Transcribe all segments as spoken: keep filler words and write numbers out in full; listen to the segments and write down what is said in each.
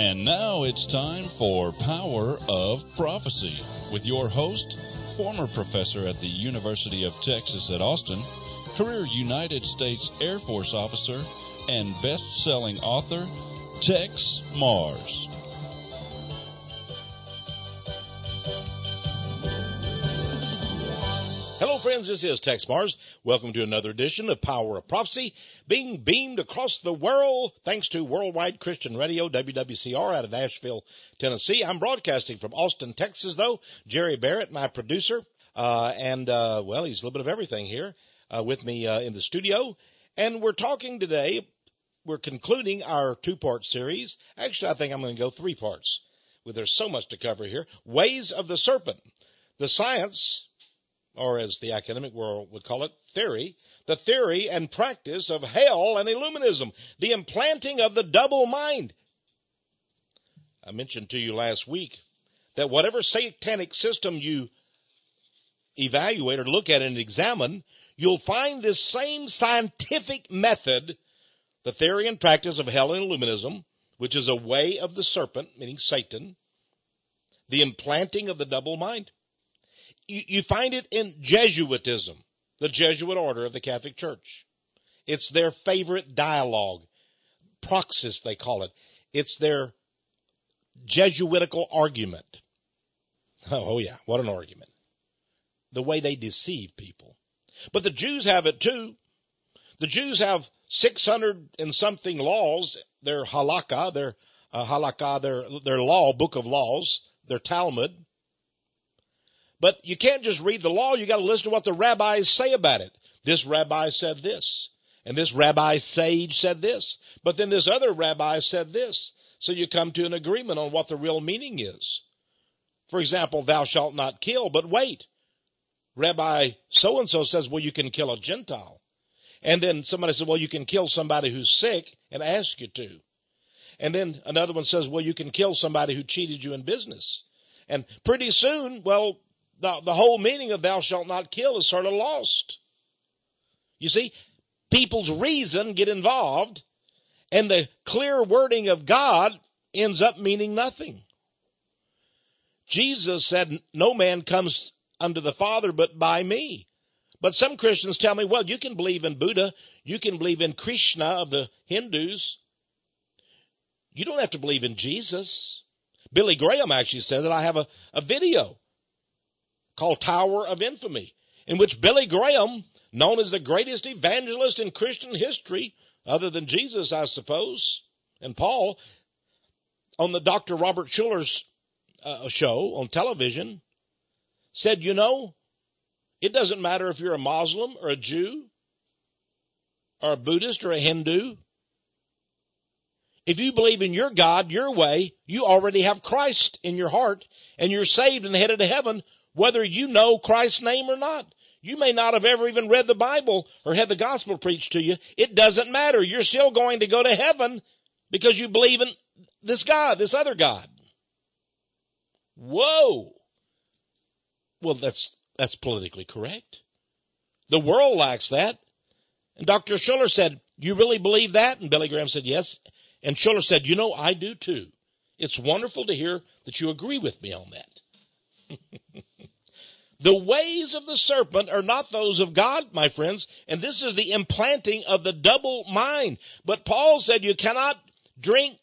And now it's time for Power of Prophecy with your host, former professor at the University of Texas at Austin, career United States Air Force officer, and best-selling author, Tex Mars. Hello, friends. This is Tex Mars. Welcome to another edition of Power of Prophecy, being beamed across the world thanks to Worldwide Christian Radio, W W C R, out of Nashville, Tennessee. I'm broadcasting from Austin, Texas, though. Jerry Barrett, my producer, uh, and, uh, well, he's a little bit of everything here uh, with me uh, in the studio. And we're talking today, we're concluding our two-part series. Actually, I think I'm going to go three parts. Well, there's so much to cover here. Ways of the Serpent. The science, or as the academic world would call it, theory, the theory and practice of hell and Illuminism, the implanting of the double mind. I mentioned to you last week that whatever satanic system you evaluate or look at and examine, you'll find this same scientific method, the theory and practice of hell and Illuminism, which is a way of the serpent, meaning Satan, the implanting of the double mind. You find it in Jesuitism, the Jesuit order of the Catholic Church. It's their favorite dialogue. Praxis, they call it. It's their Jesuitical argument. Oh, yeah, what an argument. The way they deceive people. But the Jews have it too. The Jews have six hundred and something laws, their halakha, their uh, halakha, their, their law, book of laws, their Talmud. But you can't just read the law. You got to listen to what the rabbis say about it. This rabbi said this, and this rabbi sage said this, but then this other rabbi said this. So you come to an agreement on what the real meaning is. For example, thou shalt not kill, but wait. Rabbi so-and-so says, well, you can kill a Gentile. And then somebody says, well, you can kill somebody who's sick and ask you to. And then another one says, well, you can kill somebody who cheated you in business. And pretty soon, well, The, the whole meaning of thou shalt not kill is sort of lost. You see, people's reason get involved, and the clear wording of God ends up meaning nothing. Jesus said, no man comes unto the Father but by me. But some Christians tell me, well, you can believe in Buddha, you can believe in Krishna of the Hindus. You don't have to believe in Jesus. Billy Graham actually says that. I have a, a video called Tower of Infamy, in which Billy Graham, known as the greatest evangelist in Christian history, other than Jesus, I suppose, and Paul, on the Doctor Robert Schuller's uh, show on television, said, you know, it doesn't matter if you're a Muslim or a Jew or a Buddhist or a Hindu. If you believe in your God, your way, you already have Christ in your heart, and you're saved and headed to heaven, whether you know Christ's name or not. You may not have ever even read the Bible or had the gospel preached to you. It doesn't matter. You're still going to go to heaven because you believe in this God, this other God. Whoa. Well, that's, that's politically correct. The world lacks that. And Doctor Schuller said, you really believe that? And Billy Graham said, yes. And Schuller said, you know, I do too. It's wonderful to hear that you agree with me on that. The ways of the serpent are not those of God, my friends, and this is the implanting of the double mind. But Paul said you cannot drink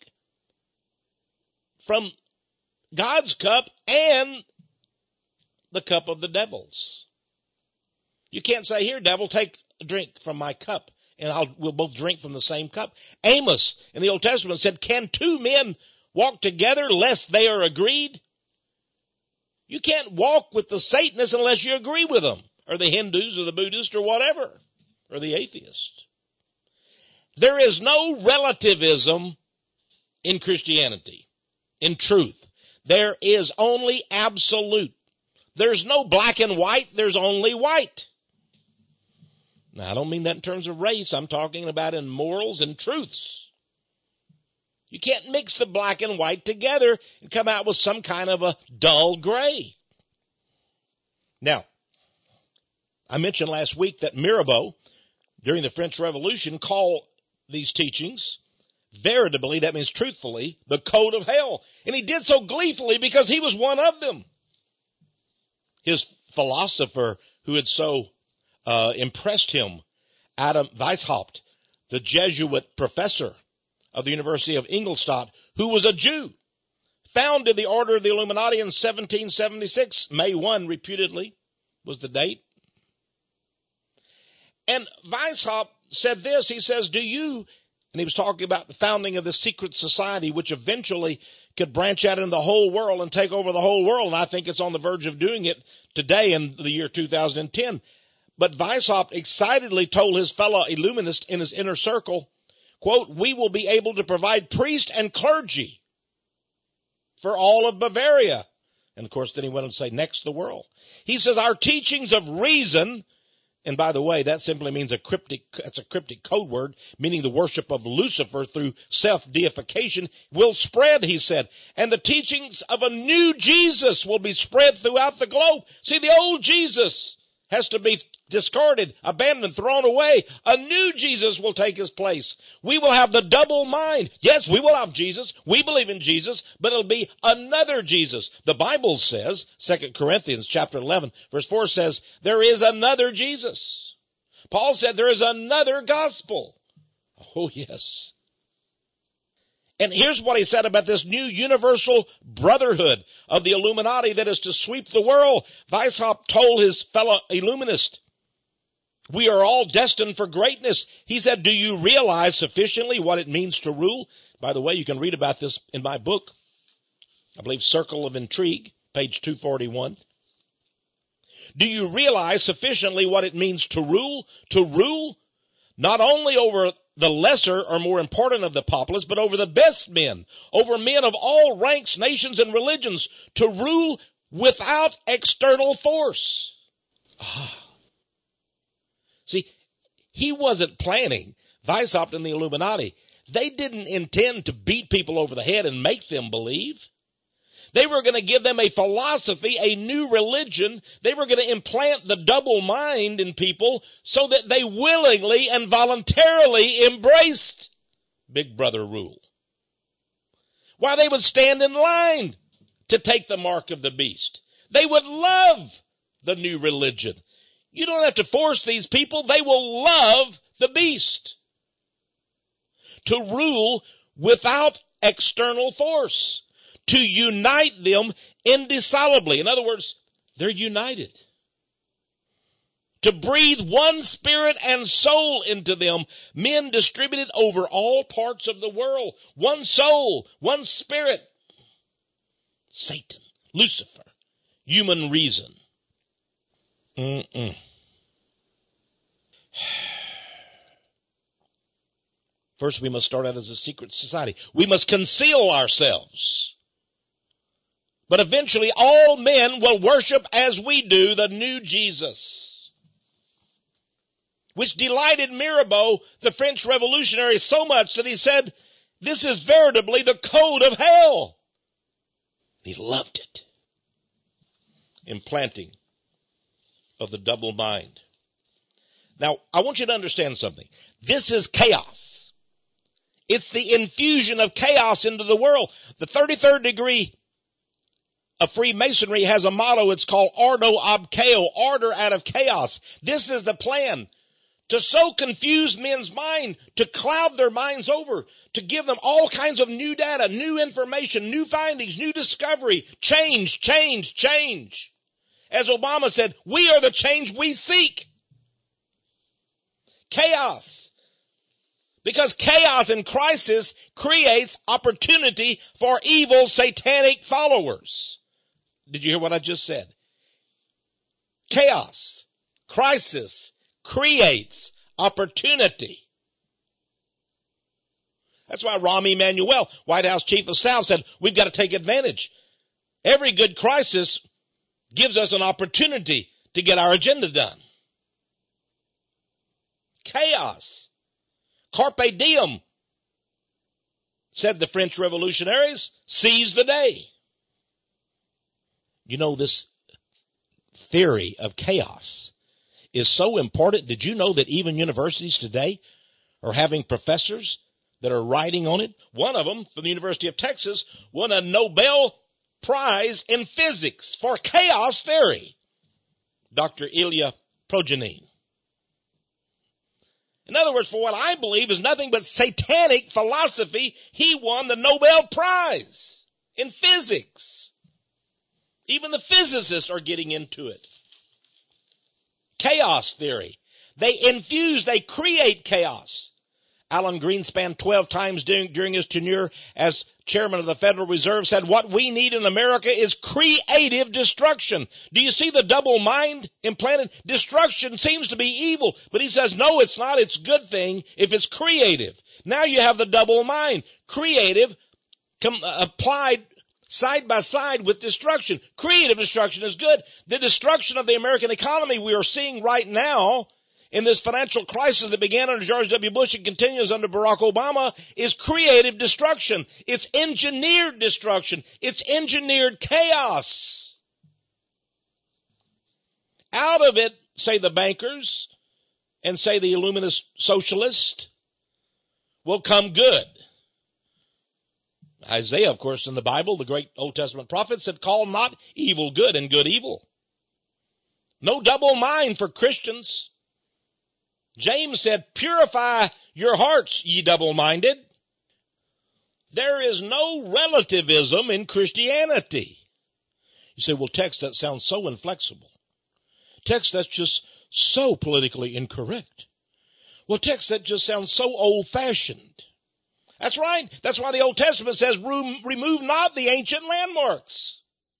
from God's cup and the cup of the devil's. You can't say, here, devil, take a drink from my cup, and I'll, we'll both drink from the same cup. Amos in the Old Testament said, can two men walk together lest they are agreed? You can't walk with the Satanists unless you agree with them, or the Hindus, or the Buddhists, or whatever, or the atheist. There is no relativism in Christianity, in truth. There is only absolute. There's no black and white, there's only white. Now, I don't mean that in terms of race. I'm talking about in morals and truths. You can't mix the black and white together and come out with some kind of a dull gray. Now, I mentioned last week that Mirabeau, during the French Revolution, called these teachings veritably, that means truthfully, the code of hell. And he did so gleefully because he was one of them. His philosopher who had so uh, impressed him, Adam Weishaupt, the Jesuit professor of the University of Ingolstadt, who was a Jew, founded the Order of the Illuminati in seventeen seventy-six. May first, reputedly, was the date. And Weishaupt said this, he says, do you, and he was talking about the founding of the secret society, which eventually could branch out in the whole world and take over the whole world. And I think it's on the verge of doing it today in the year two thousand ten. But Weishaupt excitedly told his fellow Illuminist in his inner circle, quote, we will be able to provide priest and clergy for all of Bavaria. And of course, then he went on to say, next the world. He says, our teachings of reason, and by the way, that simply means a cryptic, that's a cryptic code word, meaning the worship of Lucifer through self-deification, will spread, he said. And the teachings of a new Jesus will be spread throughout the globe. See, the old Jesus has to be discarded, abandoned, thrown away. A new Jesus will take his place. We will have the double mind. Yes, we will have Jesus. We believe in Jesus, but it'll be another Jesus. The Bible says, Second Corinthians chapter eleven, verse four says, there is another Jesus. Paul said there is another gospel. Oh, yes. And here's what he said about this new universal brotherhood of the Illuminati that is to sweep the world. Weishaupt told his fellow Illuminist, we are all destined for greatness. He said, do you realize sufficiently what it means to rule? By the way, you can read about this in my book, I believe Circle of Intrigue, page two forty-one. Do you realize sufficiently what it means to rule? To rule not only over the lesser or more important of the populace, but over the best men, over men of all ranks, nations, and religions, to rule without external force. Ah. See, he wasn't planning, Weishaupt and the Illuminati. They didn't intend to beat people over the head and make them believe. They were going to give them a philosophy, a new religion. They were going to implant the double mind in people so that they willingly and voluntarily embraced Big Brother rule. While they would stand in line to take the mark of the beast. They would love the new religion. You don't have to force these people. They will love the beast. To rule without external force. To unite them indissolubly. In other words, they're united. To breathe one spirit and soul into them, men distributed over all parts of the world. One soul, one spirit. Satan, Lucifer, human reason. Mm-mm. First, we must start out as a secret society. We must conceal ourselves. But eventually, all men will worship as we do the new Jesus, which delighted Mirabeau, the French revolutionary, so much that he said, this is veritably the code of hell. He loved it. Implanting of the double mind. Now, I want you to understand something. This is chaos. It's the infusion of chaos into the world. The thirty-third degree of Freemasonry has a motto. It's called Ordo ab Chaos, order out of chaos. This is the plan. To so confuse men's mind, to cloud their minds over, to give them all kinds of new data, new information, new findings, new discovery, change, change, change. As Obama said, we are the change we seek. Chaos. Because chaos and crisis creates opportunity for evil satanic followers. Did you hear what I just said? Chaos, crisis, creates opportunity. That's why Rahm Emanuel, White House Chief of Staff, said we've got to take advantage. Every good crisis gives us an opportunity to get our agenda done. Chaos. Carpe diem, said the French revolutionaries. Seize the day. You know, this theory of chaos is so important. Did you know that even universities today are having professors that are writing on it. One of them, from the University of Texas, won a Nobel Prize in physics for chaos theory. Doctor Ilya Prigogine. In other words, for what I believe is nothing but satanic philosophy, he won the Nobel Prize in physics. Even the physicists are getting into it. Chaos theory. They infuse, they create chaos. Alan Greenspan, twelve times during, during his tenure as chairman of the Federal Reserve, said, what we need in America is creative destruction. Do you see the double mind implanted? Destruction seems to be evil, but he says, no, it's not. It's a good thing if it's creative. Now you have the double mind. Creative com- applied side by side with destruction. Creative destruction is good. The destruction of the American economy we are seeing right now in this financial crisis that began under George W. Bush and continues under Barack Obama is creative destruction. It's engineered destruction. It's engineered chaos. Out of it, say the bankers and say the Illuminist socialists, will come good. Isaiah, of course, in the Bible, the great Old Testament prophet, said, call not evil good and good evil. No double mind for Christians. James said, purify your hearts, ye double-minded. There is no relativism in Christianity. You say, well, text that sounds so inflexible. Text that's just so politically incorrect. Well, text that just sounds so old-fashioned. That's right. That's why the Old Testament says, remove not the ancient landmarks.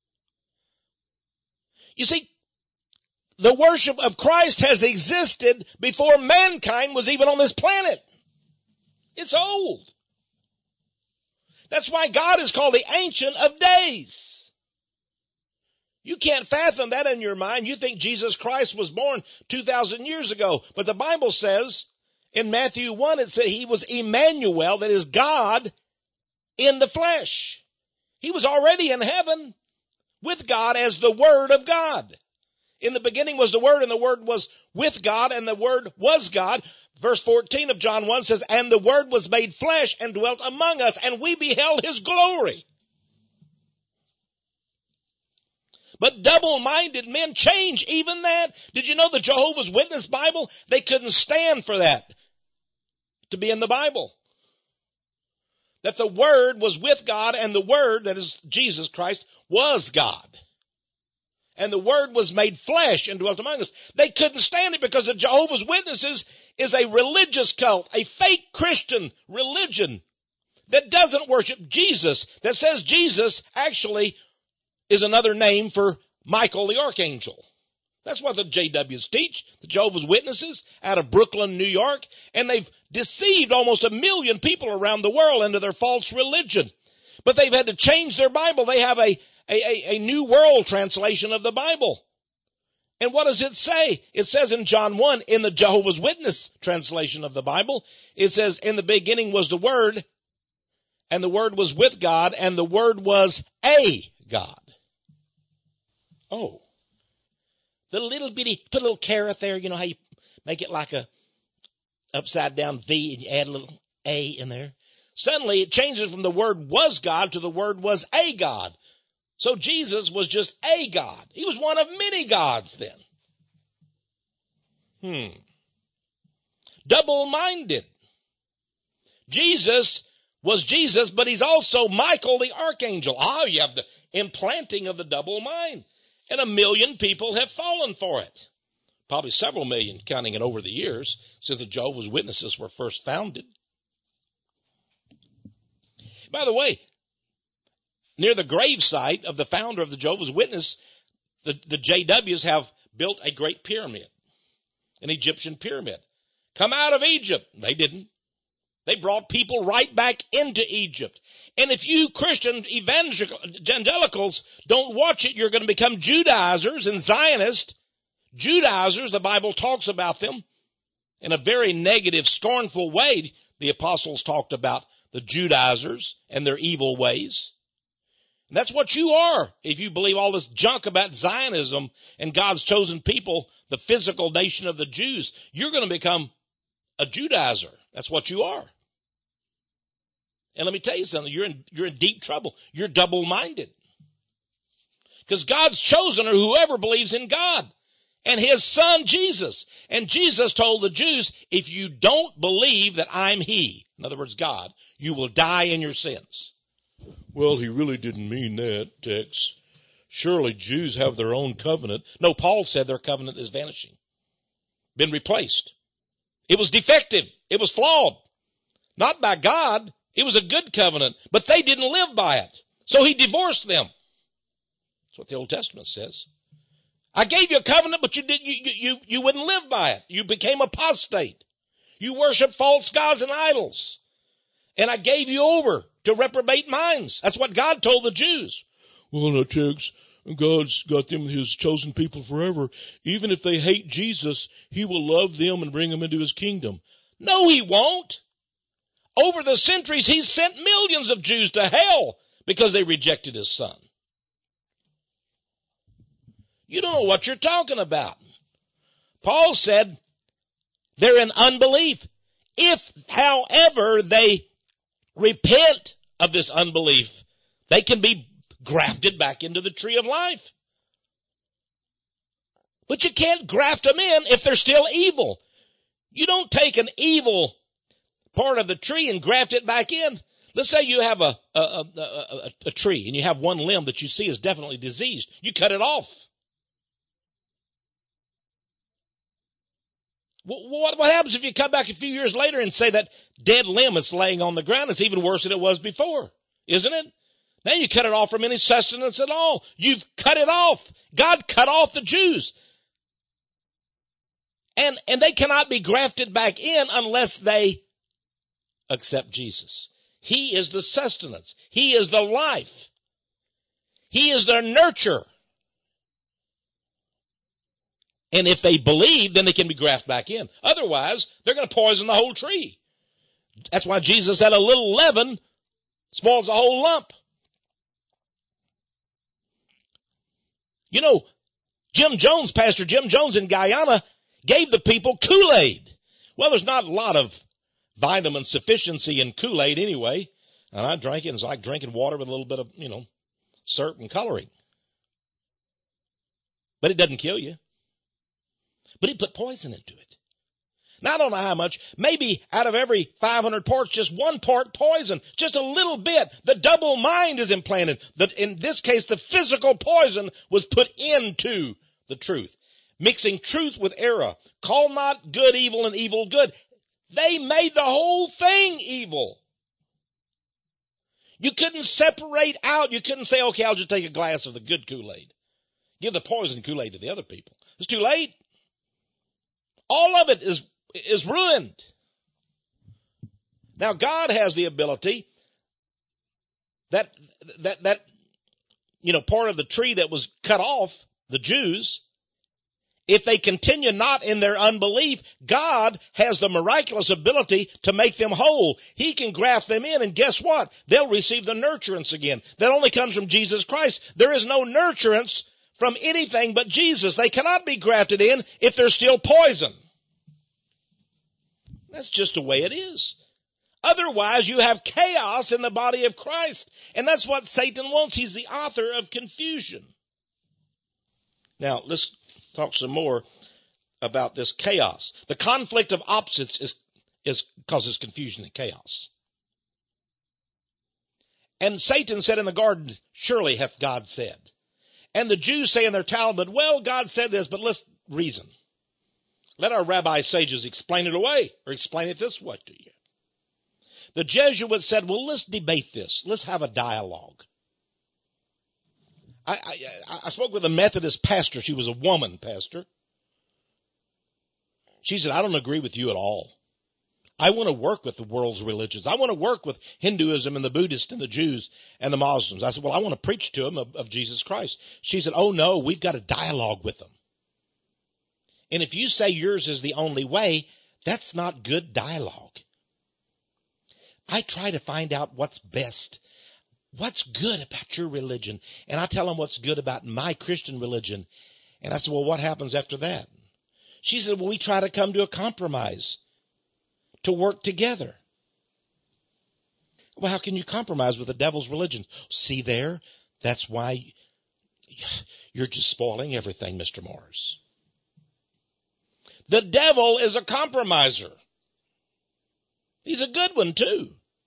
You see, the worship of Christ has existed before mankind was even on this planet. It's old. That's why God is called the Ancient of Days. You can't fathom that in your mind. You think Jesus Christ was born two thousand years ago. But the Bible says in Matthew one, it said he was Emmanuel, that is God in the flesh. He was already in heaven with God as the Word of God. In the beginning was the Word, and the Word was with God, and the Word was God. Verse fourteen of John one says, and the Word was made flesh and dwelt among us, and we beheld his glory. But double-minded men change even that. Did you know the Jehovah's Witness Bible? They couldn't stand for that to be in the Bible. That the Word was with God, and the Word, that is Jesus Christ, was God. And the Word was made flesh and dwelt among us. They couldn't stand it because the Jehovah's Witnesses is a religious cult, a fake Christian religion that doesn't worship Jesus, that says Jesus actually is another name for Michael the Archangel. That's what the J Ws teach, the Jehovah's Witnesses out of Brooklyn, New York, and they've deceived almost a million people around the world into their false religion. But they've had to change their Bible. They have a A, a, a New World translation of the Bible. And what does it say? It says in John one, in the Jehovah's Witness translation of the Bible, it says, in the beginning was the Word, and the Word was with God, and the Word was a God. Oh. The little bitty, put a little caret there, you know how you make it like a upside down V and you add a little A in there? Suddenly it changes from the Word was God to the Word was a God. So Jesus was just a God. He was one of many gods then. Hmm. Double-minded. Jesus was Jesus, but he's also Michael the Archangel. Ah, you have the implanting of the double mind. And a million people have fallen for it. Probably several million, counting it over the years, since the Jehovah's Witnesses were first founded. By the way, near the gravesite of the founder of the Jehovah's Witness, the, the J Ws have built a great pyramid, an Egyptian pyramid. Come out of Egypt. They didn't. They brought people right back into Egypt. And if you Christian evangelicals don't watch it, you're going to become Judaizers and Zionists. Judaizers, the Bible talks about them in a very negative, scornful way. The apostles talked about the Judaizers and their evil ways. And that's what you are if you believe all this junk about Zionism and God's chosen people, the physical nation of the Jews. You're going to become a Judaizer. That's what you are. And let me tell you something, you're in, you're in deep trouble. You're double-minded. Because God's chosen are whoever believes in God and his son Jesus. And Jesus told the Jews, if you don't believe that I'm he, in other words, God, you will die in your sins. Well, he really didn't mean that, Tex. Surely Jews have their own covenant. No, Paul said their covenant is vanishing. Been replaced. It was defective. It was flawed. Not by God. It was a good covenant, but they didn't live by it. So he divorced them. That's what the Old Testament says. I gave you a covenant, but you did, you, you, you wouldn't live by it. You became apostate. You worship false gods and idols. And I gave you over to reprobate minds. That's what God told the Jews. Well, no, Tex, God's got them, his chosen people forever. Even if they hate Jesus, he will love them and bring them into his kingdom. No, he won't. Over the centuries, he's sent millions of Jews to hell because they rejected his son. You don't know what you're talking about. Paul said they're in unbelief. If, however, they repent of this unbelief, they can be grafted back into the tree of life. But you can't graft them in if they're still evil. You don't take an evil part of the tree and graft it back in. Let's say you have a, a, a, a, a tree and you have one limb that you see is definitely diseased. You cut it off. What, what happens if you come back a few years later and say that dead limb is laying on the ground? It's even worse than it was before, isn't it? Now you cut it off from any sustenance at all. You've cut it off. God cut off the Jews. And, and they cannot be grafted back in unless they accept Jesus. He is the sustenance. He is the life. He is their nurture. And if they believe, then they can be grafted back in. Otherwise, they're going to poison the whole tree. That's why Jesus said a little leaven spoils the whole lump. You know, Jim Jones, Pastor Jim Jones in Guyana, gave the people Kool-Aid. Well, there's not a lot of vitamin sufficiency in Kool-Aid anyway. And I drank it. It's like drinking water with a little bit of, you know, syrup and coloring. But it doesn't kill you. But he put poison into it. Now, I don't know how much. Maybe out of every five hundred parts, just one part poison. Just a little bit. The double mind is implanted. The, in this case, the physical poison was put into the truth. Mixing truth with error. Call not good evil and evil good. They made the whole thing evil. You couldn't separate out. You couldn't say, okay, I'll just take a glass of the good Kool-Aid. Give the poison Kool-Aid to the other people. It's too late. All of it is, is ruined. Now, God has the ability that, that, that, you know, part of the tree that was cut off, the Jews, if they continue not in their unbelief, God has the miraculous ability to make them whole. He can graft them in, and guess what? They'll receive the nurturance again. That only comes from Jesus Christ. There is no nurturance from anything but Jesus. They cannot be grafted in if they're still poison. That's just the way it is. Otherwise, you have chaos in the body of Christ. And that's what Satan wants. He's the author of confusion. Now, let's talk some more about this chaos. The conflict of opposites is, is causes confusion and chaos. And Satan said in the garden, surely hath God said. And the Jews say in their Talmud, well, God said this, but let's reason. Let our rabbi sages explain it away, or explain it this way to you. The Jesuits said, well, let's debate this. Let's have a dialogue. I, I, I spoke with a Methodist pastor. She was a woman pastor. She said, I don't agree with you at all. I want to work with the world's religions. I want to work with Hinduism and the Buddhists and the Jews and the Muslims. I said, well, I want to preach to them of, of Jesus Christ. She said, oh no, we've got a dialogue with them. And if you say yours is the only way, that's not good dialogue. I try to find out what's best. What's good about your religion? And I tell them what's good about my Christian religion. And I said, well, what happens after that? She said, well, we try to come to a compromise, to work together. Well, how can you compromise with the devil's religion? See there? That's why you're just spoiling everything, Mister Mars. The devil is a compromiser. He's a good one too.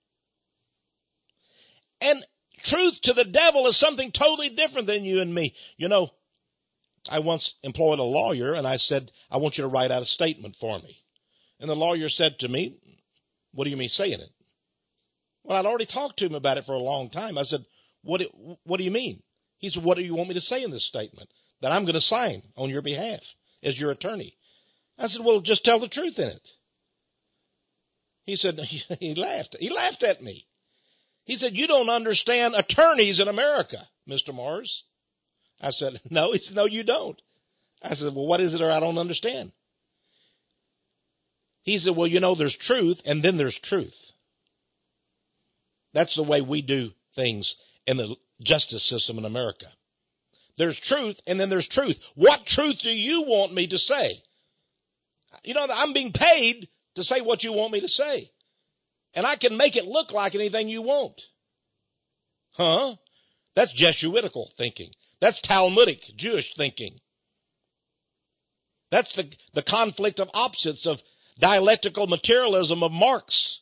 And truth to the devil is something totally different than you and me. You know, I once employed a lawyer and I said, I want you to write out a statement for me. And the lawyer said to me, what do you mean saying it? Well, I'd already talked to him about it for a long time. I said, what do, what do you mean? He said, what do you want me to say in this statement that I'm going to sign on your behalf as your attorney? I said, well, just tell the truth in it. He said, he laughed. He laughed at me. He said, you don't understand attorneys in America, Mister Mars. I said, no. He said, no, you don't. I said, well, what is it or I don't understand? He said, well, you know, there's truth and then there's truth. That's the way we do things in the justice system in America. There's truth and then there's truth. What truth do you want me to say? You know, I'm being paid to say what you want me to say. And I can make it look like anything you want. Huh? That's Jesuitical thinking. That's Talmudic Jewish thinking. That's the, the conflict of opposites of dialectical materialism of Marx.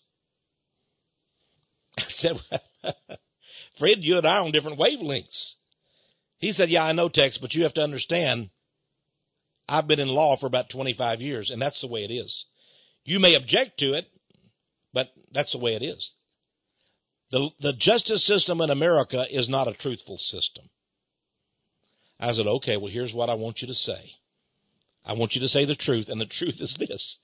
I said, Fred, you and I are on different wavelengths. He said, yeah, I know, Tex, but you have to understand, I've been in law for about twenty-five years, and that's the way it is. You may object to it, but that's the way it is. The, the justice system in America is not a truthful system. I said, okay, well, here's what I want you to say. I want you to say the truth, and the truth is this.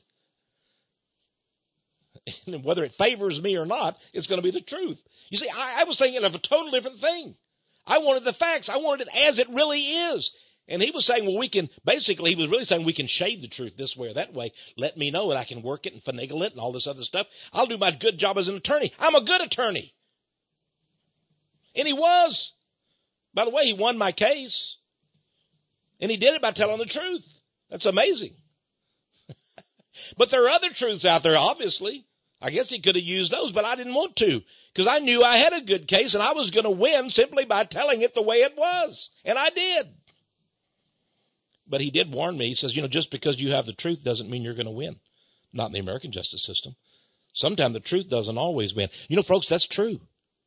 And whether it favors me or not, it's going to be the truth. You see, I, I was thinking of a total different thing. I wanted the facts. I wanted it as it really is. And he was saying, well, we can, basically, he was really saying we can shade the truth this way or that way. Let me know and I can work it and finagle it and all this other stuff. I'll do my good job as an attorney. I'm a good attorney. And he was. By the way, he won my case. And he did it by telling the truth. That's amazing. But there are other truths out there, obviously. I guess he could have used those, but I didn't want to because I knew I had a good case and I was going to win simply by telling it the way it was. And I did. But he did warn me. He says, you know, just because you have the truth doesn't mean you're going to win. Not in the American justice system. Sometimes the truth doesn't always win. You know, folks, that's true.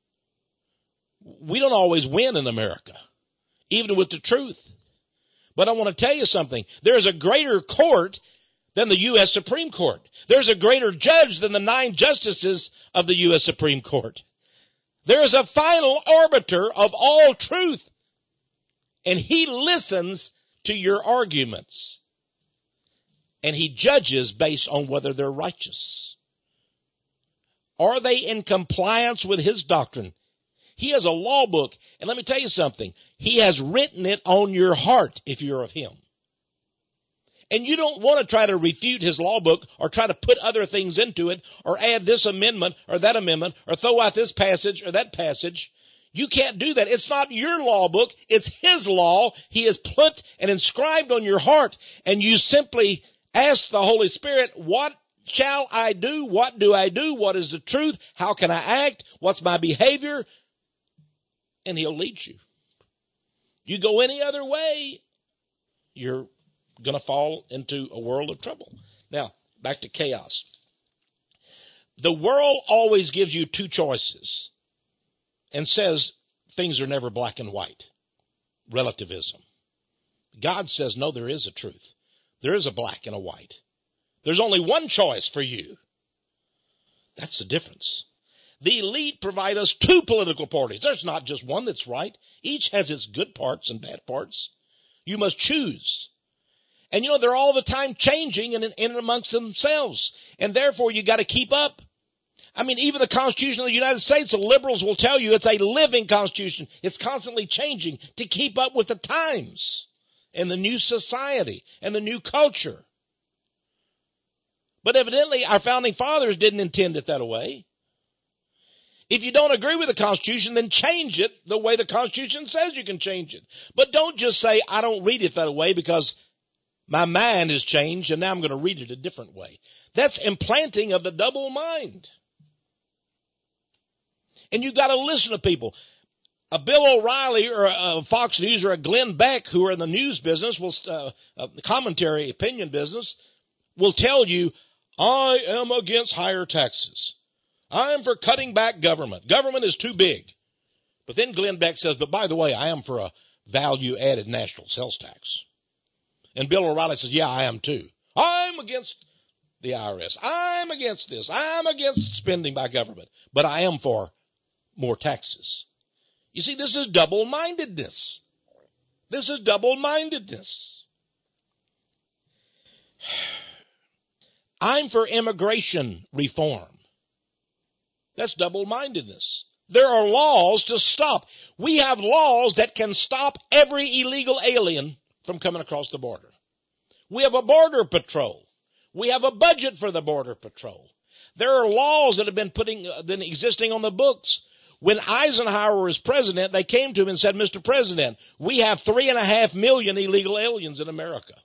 We don't always win in America, even with the truth. But I want to tell you something. There's a greater court than the U S Supreme Court. There's a greater judge than the nine justices of the U S Supreme Court. There is a final arbiter of all truth. And he listens to your arguments. And he judges based on whether they're righteous. Are they in compliance with his doctrine? He has a law book. And let me tell you something. He has written it on your heart if you're of him. And you don't want to try to refute his law book or try to put other things into it or add this amendment or that amendment or throw out this passage or that passage. You can't do that. It's not your law book. It's his law. He has put and inscribed on your heart. And you simply ask the Holy Spirit, what shall I do? What do I do? What is the truth? How can I act? What's my behavior? And he'll lead you. You go any other way, you're going to fall into a world of trouble. Now, back to chaos. The world always gives you two choices and says things are never black and white. Relativism. God says, no, there is a truth. There is a black and a white. There's only one choice for you. That's the difference. The elite provide us two political parties. There's not just one that's right. Each has its good parts and bad parts. You must choose. And you know, they're all the time changing in, in amongst themselves. And therefore you got to keep up. I mean, even the Constitution of the United States, the liberals will tell you it's a living Constitution. It's constantly changing to keep up with the times and the new society and the new culture. But evidently our founding fathers didn't intend it that way. If you don't agree with the Constitution, then change it the way the Constitution says you can change it. But don't just say, I don't read it that way because my mind has changed and now I'm going to read it a different way. That's implanting of the double mind. And you've got to listen to people. A Bill O'Reilly or a Fox News or a Glenn Beck, who are in the news business, will uh, uh, the commentary opinion business, will tell you, I am against higher taxes. I am for cutting back government. Government is too big. But then Glenn Beck says, but by the way, I am for a value-added national sales tax. And Bill O'Reilly says, yeah, I am too. I'm against the I R S. I'm against this. I'm against spending by government. But I am for more taxes. You see, this is double-mindedness. This is double-mindedness. I'm for immigration reform. That's double-mindedness. There are laws to stop. We have laws that can stop every illegal alien from coming across the border. We have a border patrol. We have a budget for the border patrol. There are laws that have been putting, uh, been existing on the books. When Eisenhower was president, they came to him and said, Mister President, we have three and a half million illegal aliens in America.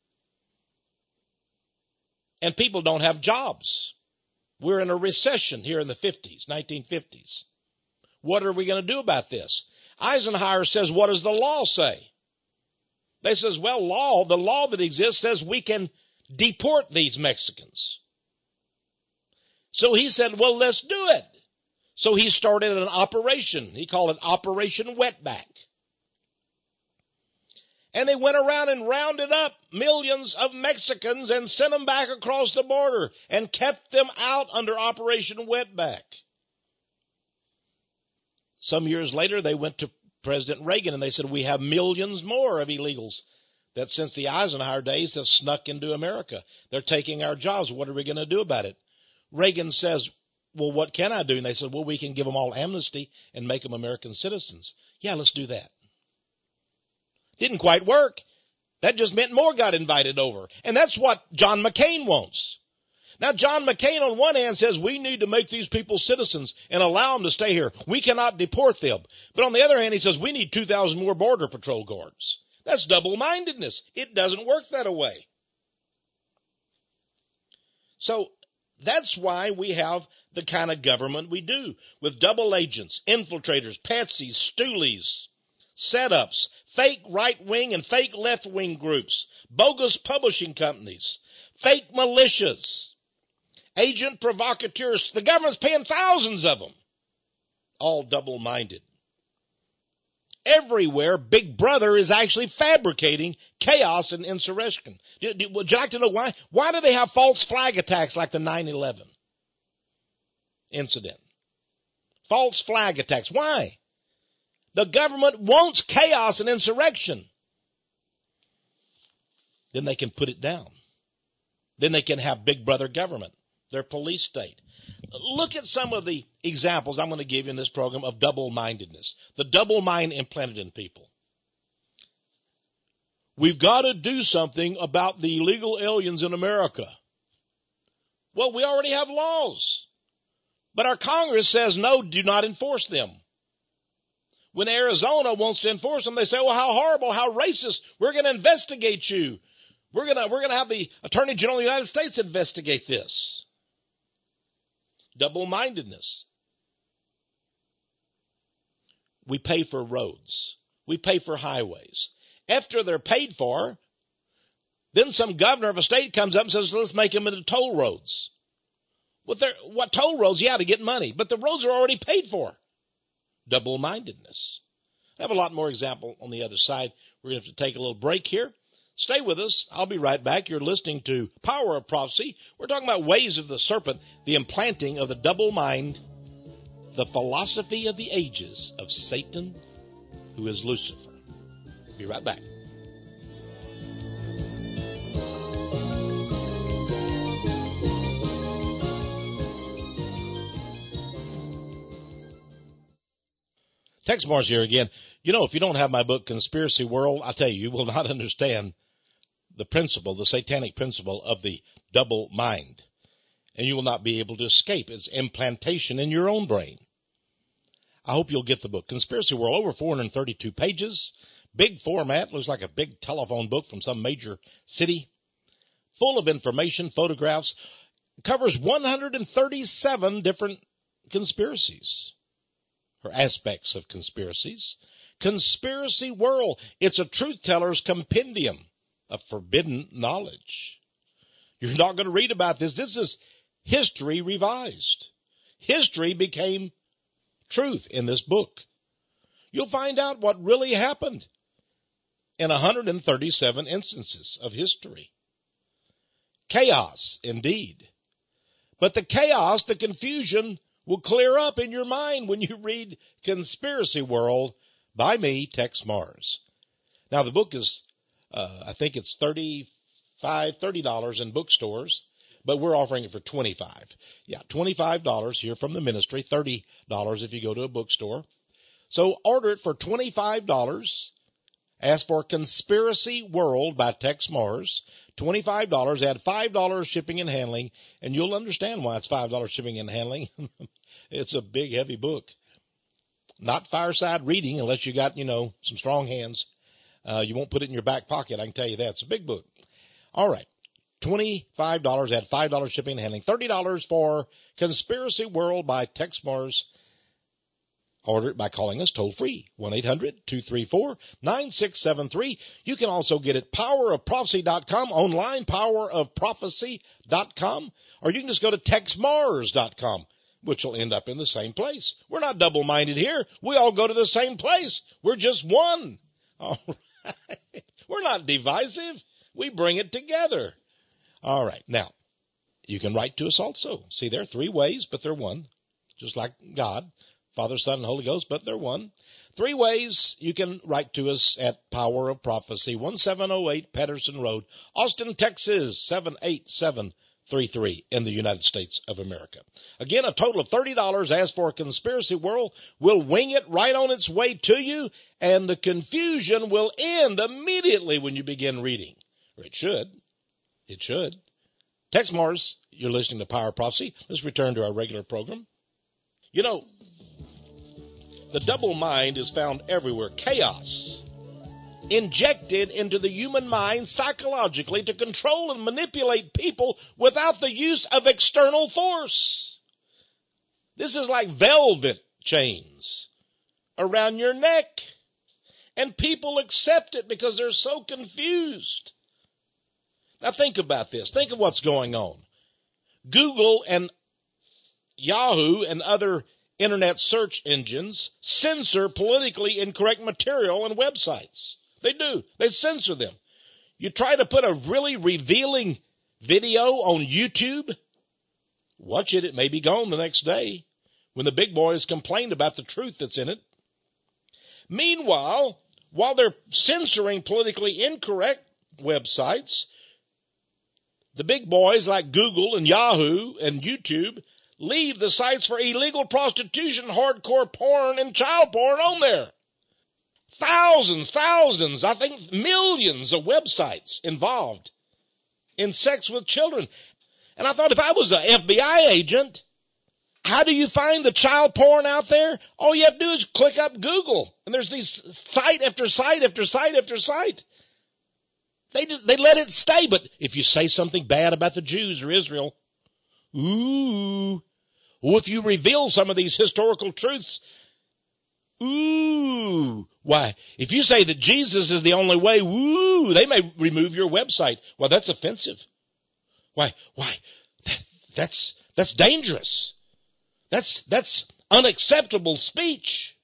And people don't have jobs. We're in a recession here in the fifties, nineteen fifties. What are we going to do about this? Eisenhower says, what does the law say? They says, well, law, the law that exists says we can deport these Mexicans. So he said, well, let's do it. So he started an operation. He called it Operation Wetback. And they went around and rounded up millions of Mexicans and sent them back across the border and kept them out under Operation Wetback. Some years later, they went to President Reagan and they said, we have millions more of illegals that since the Eisenhower days have snuck into America. They're taking our jobs. What are we going to do about it? Reagan says, well, what can I do? And they said, well, we can give them all amnesty and make them American citizens. Yeah, let's do that. Didn't quite work. That just meant more got invited over. And that's what John McCain wants. Now, John McCain on one hand says we need to make these people citizens and allow them to stay here. We cannot deport them. But on the other hand, he says we need two thousand more Border Patrol guards. That's double-mindedness. It doesn't work that way. So that's why we have the kind of government we do, with double agents, infiltrators, patsies, stoolies, setups, fake right-wing and fake left-wing groups, bogus publishing companies, fake militias, agent provocateurs. The government's paying thousands of them, all double-minded. Everywhere, Big Brother is actually fabricating chaos and insurrection. Would you like to know why? Why do they have false flag attacks like the nine eleven incident? False flag attacks. Why? The government wants chaos and insurrection. Then they can put it down. Then they can have Big Brother government, their police state. Look at some of the examples I'm going to give you in this program of double-mindedness. The double mind implanted in people. We've got to do something about the illegal aliens in America. Well, we already have laws. But our Congress says, no, do not enforce them. When Arizona wants to enforce them, they say, well, how horrible, how racist. We're going to investigate you. We're going to, we're going to have the Attorney General of the United States investigate this. Double-mindedness. We pay for roads. We pay for highways. After they're paid for, then some governor of a state comes up and says, let's make them into toll roads. What, what toll roads? Yeah, to get money. But the roads are already paid for. Double-mindedness. I have a lot more example on the other side. We're going to have to take a little break here. Stay with us. I'll be right back. You're listening to Power of Prophecy. We're talking about ways of the serpent, the implanting of the double mind, the philosophy of the ages of Satan, who is Lucifer. Be right back. Tex Mars here again. You know, if you don't have my book, Conspiracy World, I'll tell you, you will not understand the principle, the satanic principle of the double mind. And you will not be able to escape its implantation in your own brain. I hope you'll get the book. Conspiracy World, over four hundred thirty-two pages, big format, looks like a big telephone book from some major city, full of information, photographs, covers one hundred thirty-seven different conspiracies. or aspects of conspiracies. Conspiracy World. It's a truth teller's compendium of forbidden knowledge. You're not going to read about this. This is history revised. History became truth in this book. You'll find out what really happened in one hundred thirty-seven instances of history. Chaos, indeed. But the chaos, the confusion, will clear up in your mind when you read Conspiracy World by me, Tex Mars. Now, the book is, uh, I think it's thirty-five dollars, thirty dollars in bookstores, but we're offering it for twenty-five dollars. Yeah, twenty-five dollars here from the ministry, thirty dollars if you go to a bookstore. So order it for twenty-five dollars. Ask for Conspiracy World by Tex Mars. twenty-five dollars. Add five dollars shipping and handling, and you'll understand why it's five dollars shipping and handling. It's a big, heavy book. Not fireside reading unless you got, you know, some strong hands. Uh, you won't put it in your back pocket, I can tell you that. It's a big book. All right. twenty-five dollars. Add five dollars shipping and handling. thirty dollars for Conspiracy World by Tex Mars. Order it by calling us toll free, one eight hundred two three four nine six seven three. You can also get it power of prophecy dot com, online, power of prophecy dot com, or you can just go to tex mars dot com, which will end up in the same place. We're not double-minded here. We all go to the same place. We're just one. All right. We're not divisive. We bring it together. All right. Now, you can write to us also. See, there are three ways, but they're one, just like God. Father, Son, and Holy Ghost, but they're one. Three ways you can write to us at Power of Prophecy, one seven oh eight Patterson Road, Austin, Texas, seven eight seven three three in the United States of America. Again, a total of thirty dollars. As for Conspiracy World, we'll wing it right on its way to you, and the confusion will end immediately when you begin reading. Or it should. It should. Tex Mars, you're listening to Power of Prophecy. Let's return to our regular program. You know, the double mind is found everywhere. Chaos injected into the human mind psychologically to control and manipulate people without the use of external force. This is like velvet chains around your neck. And people accept it because they're so confused. Now think about this. Think of what's going on. Google and Yahoo and other internet search engines censor politically incorrect material and websites. They do. They censor them. You try to put a really revealing video on YouTube, watch it, it may be gone the next day when the big boys complained about the truth that's in it. Meanwhile, while they're censoring politically incorrect websites, the big boys like Google and Yahoo and YouTube leave the sites for illegal prostitution, hardcore porn, and child porn on there. Thousands, thousands, I think millions of websites involved in sex with children. And I thought, if I was an F B I agent, how do you find the child porn out there? All you have to do is click up Google, and there's these site after site after site after site. They just, they let it stay. But if you say something bad about the Jews or Israel, ooh, well, if you reveal some of these historical truths, ooh, why, if you say that Jesus is the only way, woo, they may remove your website. Well, that's offensive. Why, why, that, that's, that's dangerous. That's, that's unacceptable speech.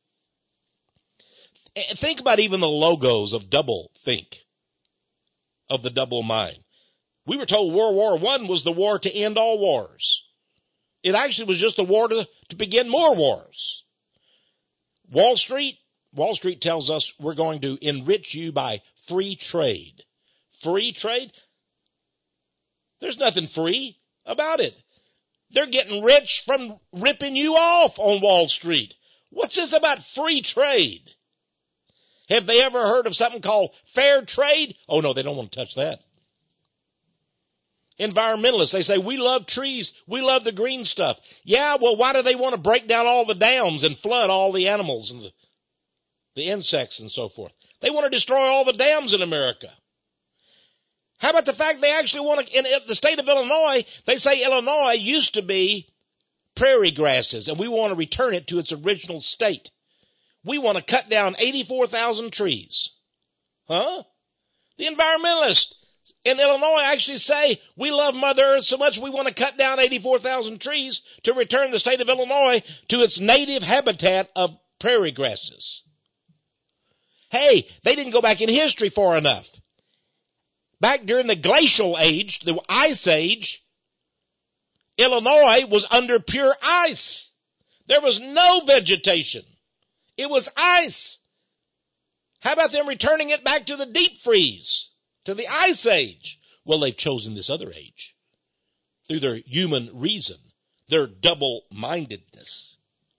Think about even the logos of double think, of the double mind. We were told World War One was the war to end all wars. It actually was just a war to, to begin more wars. Wall Street, Wall Street tells us we're going to enrich you by free trade. Free trade? There's nothing free about it. They're getting rich from ripping you off on Wall Street. What's this about free trade? Have they ever heard of something called fair trade? Oh, no, they don't want to touch that. Environmentalists, they say, we love trees. We love the green stuff. Yeah, well, why do they want to break down all the dams and flood all the animals and the, the insects and so forth? They want to destroy all the dams in America. How about the fact they actually want to, in the state of Illinois, they say Illinois used to be prairie grasses, and we want to return it to its original state. We want to cut down eighty-four thousand trees. Huh? The environmentalists in Illinois actually say we love Mother Earth so much we want to cut down eighty-four thousand trees to return the state of Illinois to its native habitat of prairie grasses. Hey, they didn't go back in history far enough. Back during the glacial age, the ice age, Illinois was under pure ice. There was no vegetation. It was ice. How about them returning it back to the deep freeze, to the ice age? Well, they've chosen this other age through their human reason, their double-mindedness.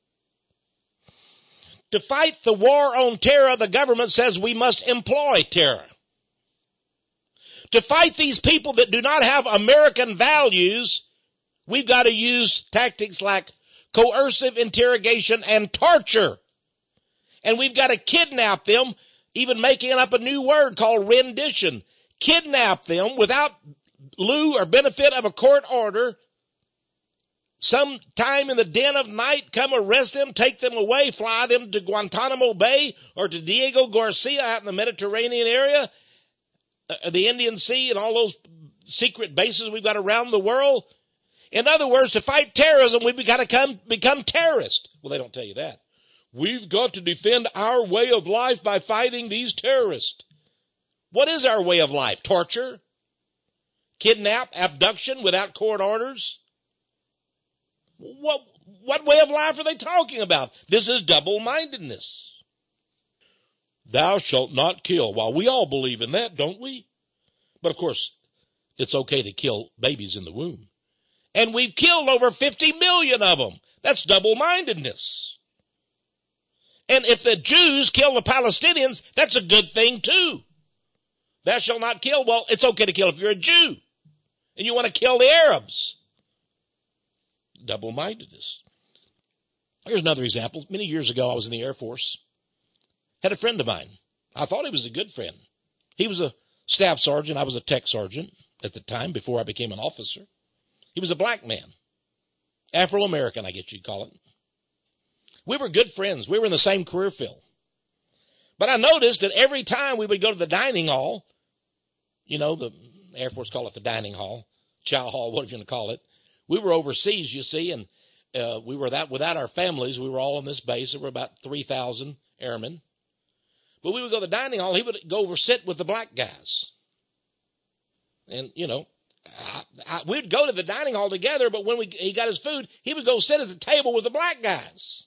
To fight the war on terror, the government says we must employ terror. To fight these people that do not have American values, we've got to use tactics like coercive interrogation and torture. And we've got to kidnap them, even making up a new word called rendition. Kidnap them without lieu or benefit of a court order. Sometime in the den of night, come arrest them, take them away, fly them to Guantanamo Bay or to Diego Garcia out in the Mediterranean area, uh, the Indian Sea and all those secret bases we've got around the world. In other words, to fight terrorism, we've got to come, become terrorists. Well, they don't tell you that. We've got to defend our way of life by fighting these terrorists. What is our way of life? Torture? Kidnap? Abduction without court orders? What, what way of life are they talking about? This is double-mindedness. Thou shalt not kill. Well, we all believe in that, don't we? But of course, it's okay to kill babies in the womb. And we've killed over fifty million of them. That's double-mindedness. And if the Jews kill the Palestinians, that's a good thing too. Thou shalt not kill. Well, it's okay to kill if you're a Jew. And you want to kill the Arabs. Double-mindedness. Here's another example. Many years ago, I was in the Air Force. Had a friend of mine. I thought he was a good friend. He was a staff sergeant. I was a tech sergeant at the time before I became an officer. He was a black man. Afro-American, I guess you'd call it. We were good friends. We were in the same career field. But I noticed that every time we would go to the dining hall, you know, the Air Force call it the dining hall, chow hall, whatever you want to call it. We were overseas, you see, and uh, we were that without our families. We were all on this base. There were about three thousand airmen. But we would go to the dining hall. He would go over sit with the black guys. And, you know, I, I, we'd go to the dining hall together, but when we, he got his food, he would go sit at the table with the black guys.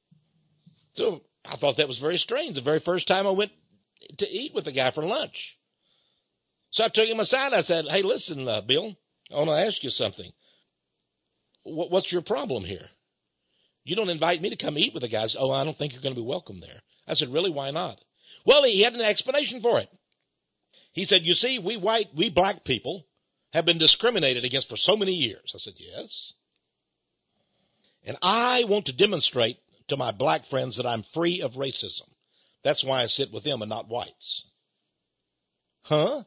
So I thought that was very strange. The very first time I went to eat with the guy for lunch. So I took him aside. I said, hey, listen, uh, Bill, I want to ask you something. What, what's your problem here? You don't invite me to come eat with the guys. Oh, I don't think you're going to be welcome there. I said, really? Why not? Well, he had an explanation for it. He said, you see, we white, we black people have been discriminated against for so many years. I said, yes. And I want to demonstrate to my black friends that I'm free of racism. That's why I sit with them and not whites. Huh?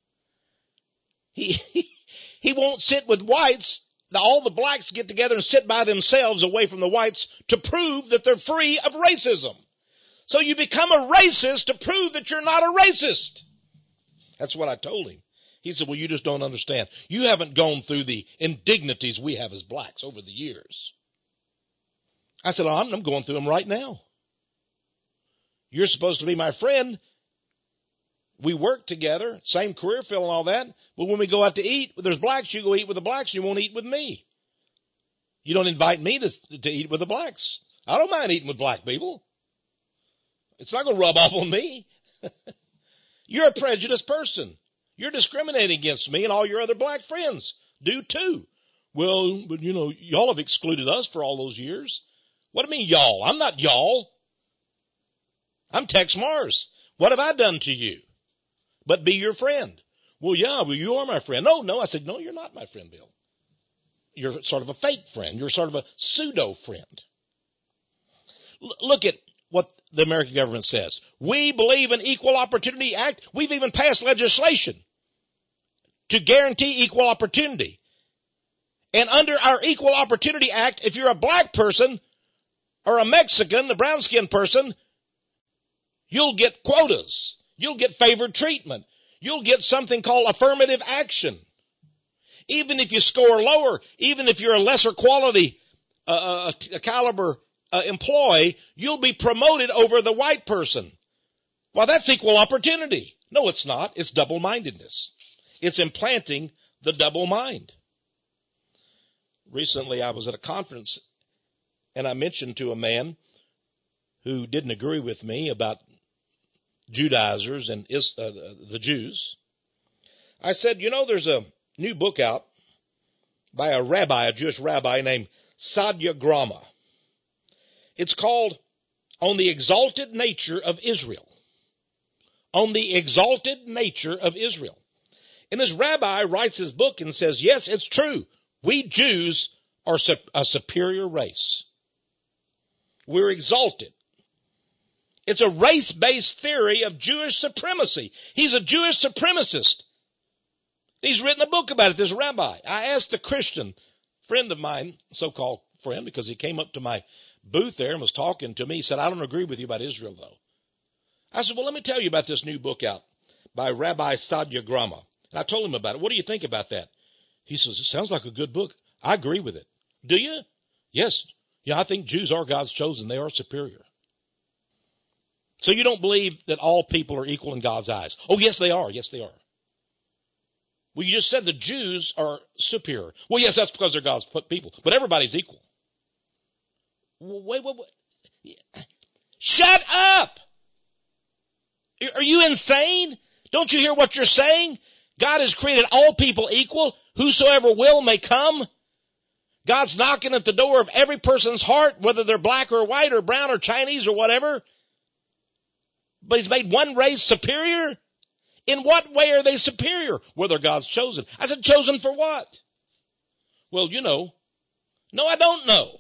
He, he, he won't sit with whites. All the blacks get together and sit by themselves away from the whites to prove that they're free of racism. So you become a racist to prove that you're not a racist. That's what I told him. He said, well, you just don't understand. You haven't gone through the indignities we have as blacks over the years. I said, oh, I'm going through them right now. You're supposed to be my friend. We work together, same career field and all that. But when we go out to eat, there's blacks, you go eat with the blacks, you won't eat with me. You don't invite me to, to eat with the blacks. I don't mind eating with black people. It's not going to rub off on me. You're a prejudiced person. You're discriminating against me and all your other black friends do too. Well, but you know, y'all have excluded us for all those years. What do you mean y'all? I'm not y'all. I'm Tex Mars. What have I done to you? But be your friend. Well, yeah, well, you are my friend. No, no. I said, no, you're not my friend, Bill. You're sort of a fake friend. You're sort of a pseudo friend. L- look at what the American government says. We believe in Equal Opportunity Act. We've even passed legislation to guarantee equal opportunity. And under our Equal Opportunity Act, if you're a black person or a Mexican, a brown-skinned person, you'll get quotas. You'll get favored treatment. You'll get something called affirmative action. Even if you score lower, even if you're a lesser quality uh, a caliber uh, employee, you'll be promoted over the white person. Well, that's equal opportunity. No, it's not. It's double-mindedness. It's implanting the double mind. Recently, I was at a conference, and I mentioned to a man who didn't agree with me about Judaizers and is, uh, the Jews. I said, you know, there's a new book out by a rabbi, a Jewish rabbi named Saadia Grama. It's called On the Exalted Nature of Israel. On the Exalted Nature of Israel. And this rabbi writes his book and says, yes, it's true. We Jews are a superior race. We're exalted. It's a race-based theory of Jewish supremacy. He's a Jewish supremacist. He's written a book about it, this rabbi. I asked a Christian friend of mine, so-called friend, because he came up to my booth there and was talking to me. He said, I don't agree with you about Israel, though. I said, well, let me tell you about this new book out by Rabbi Saadia Grama. And I told him about it. What do you think about that? He says, it sounds like a good book. I agree with it. Do you? Yes. Yeah, I think Jews are God's chosen. They are superior. So you don't believe that all people are equal in God's eyes? Oh, yes, they are. Yes, they are. Well, you just said the Jews are superior. Well, yes, that's because they're God's people. But everybody's equal. Wait, wait, wait. Shut up! Are you insane? Don't you hear what you're saying? God has created all people equal. Whosoever will may come. God's knocking at the door of every person's heart, whether they're black or white or brown or Chinese or whatever. But he's made one race superior. In what way are they superior? Well, they're God's chosen. I said, chosen for what? Well, you know. No, I don't know.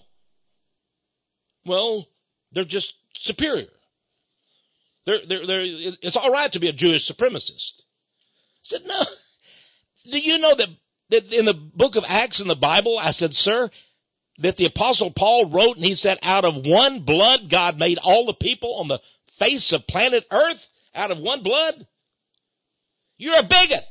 Well, they're just superior. They're, they're, they're, it's all right to be a Jewish supremacist. I said, no. Do you know that, that in the book of Acts in the Bible, I said, sir, that the apostle Paul wrote and he said, out of one blood, God made all the people on the face of planet Earth out of one blood? You're a bigot.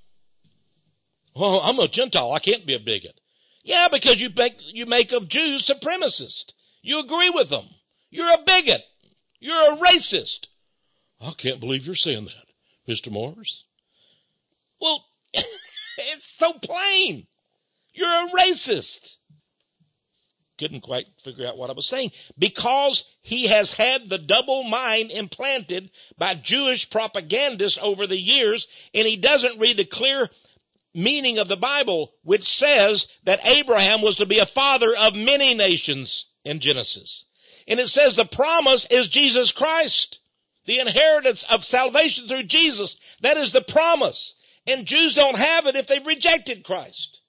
Well, I'm a Gentile. I can't be a bigot. Yeah, because you make, you make of Jews supremacists. You agree with them. You're a bigot. You're a racist. I can't believe you're saying that, Mister Morris. Well, it's so plain. You're a racist. Couldn't quite figure out what I was saying. Because he has had the double mind implanted by Jewish propagandists over the years, and he doesn't read the clear meaning of the Bible, which says that Abraham was to be a father of many nations in Genesis. And it says the promise is Jesus Christ. The inheritance of salvation through Jesus. That is the promise. And Jews don't have it if they've rejected Christ.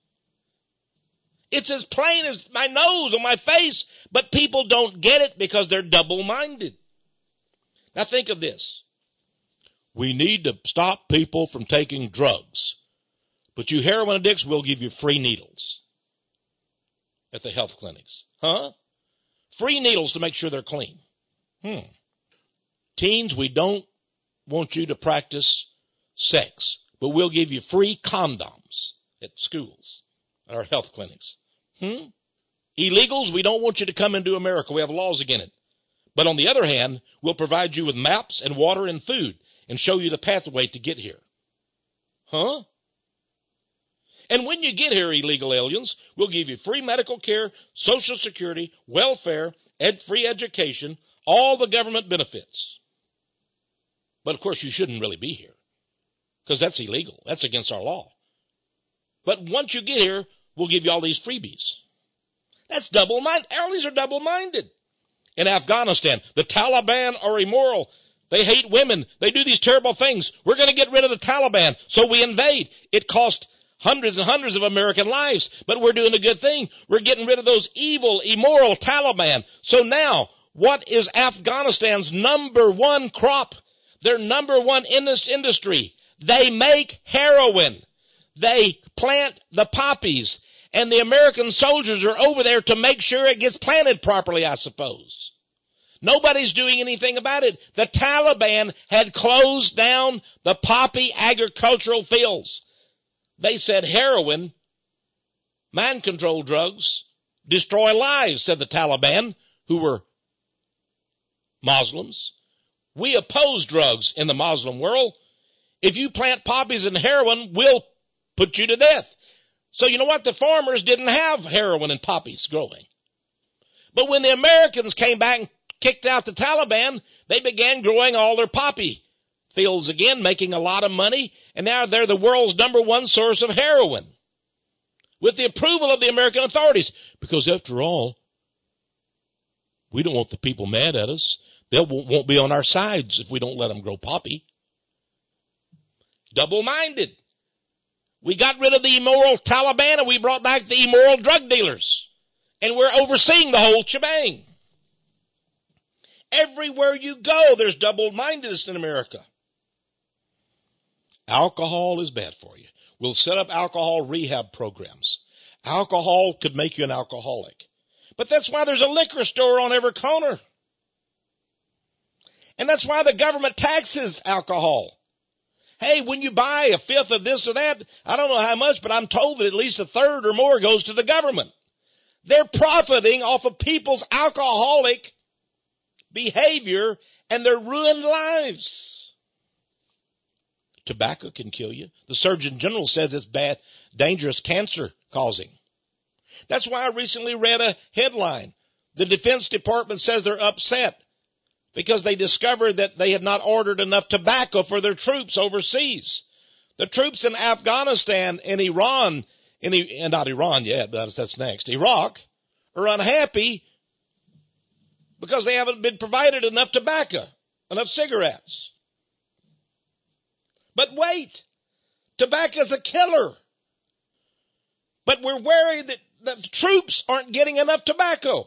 It's as plain as my nose on my face, but people don't get it because they're double-minded. Now think of this. We need to stop people from taking drugs. But you heroin addicts, we'll give you free needles at the health clinics. Huh? Free needles to make sure they're clean. Hmm. Teens, we don't want you to practice sex, but we'll give you free condoms at schools, at our health clinics. Hmm? Illegals, we don't want you to come into America. We have laws against it. But on the other hand, we'll provide you with maps and water and food and show you the pathway to get here. Huh? And when you get here, illegal aliens, we'll give you free medical care, Social Security, welfare, ed- free education, all the government benefits. But of course, you shouldn't really be here because that's illegal. That's against our law. But once you get here, we'll give you all these freebies. That's double-minded. All these are double-minded. In Afghanistan, the Taliban are immoral. They hate women. They do these terrible things. We're going to get rid of the Taliban, so we invade. It cost hundreds and hundreds of American lives, but we're doing a good thing. We're getting rid of those evil, immoral Taliban. So now, what is Afghanistan's number one crop? Their number one industry. They make heroin. They plant the poppies. And the American soldiers are over there to make sure it gets planted properly, I suppose. Nobody's doing anything about it. The Taliban had closed down the poppy agricultural fields. They said heroin, mind control drugs, destroy lives, said the Taliban, who were Muslims. We oppose drugs in the Muslim world. If you plant poppies and heroin, we'll put you to death. So you know what? The farmers didn't have heroin and poppies growing. But when the Americans came back and kicked out the Taliban, they began growing all their poppy fields again, making a lot of money, and now they're the world's number one source of heroin. With the approval of the American authorities. Because after all, we don't want the people mad at us. They won't be on our sides if we don't let them grow poppy. Double-minded. We got rid of the immoral Taliban and we brought back the immoral drug dealers. And we're overseeing the whole shebang. Everywhere you go, there's double-mindedness in America. Alcohol is bad for you. We'll set up alcohol rehab programs. Alcohol could make you an alcoholic. But that's why there's a liquor store on every corner. And that's why the government taxes alcohol. Hey, when you buy a fifth of this or that, I don't know how much, but I'm told that at least a third or more goes to the government. They're profiting off of people's alcoholic behavior and their ruined lives. Tobacco can kill you. The Surgeon General says it's bad, dangerous, cancer causing. That's why I recently read a headline. The Defense Department says they're upset because they discovered that they had not ordered enough tobacco for their troops overseas. The troops in Afghanistan and Iran, and not Iran yet, that's, that's next, Iraq, are unhappy because they haven't been provided enough tobacco, enough cigarettes. But wait, tobacco's a killer. But we're worried that the troops aren't getting enough tobacco.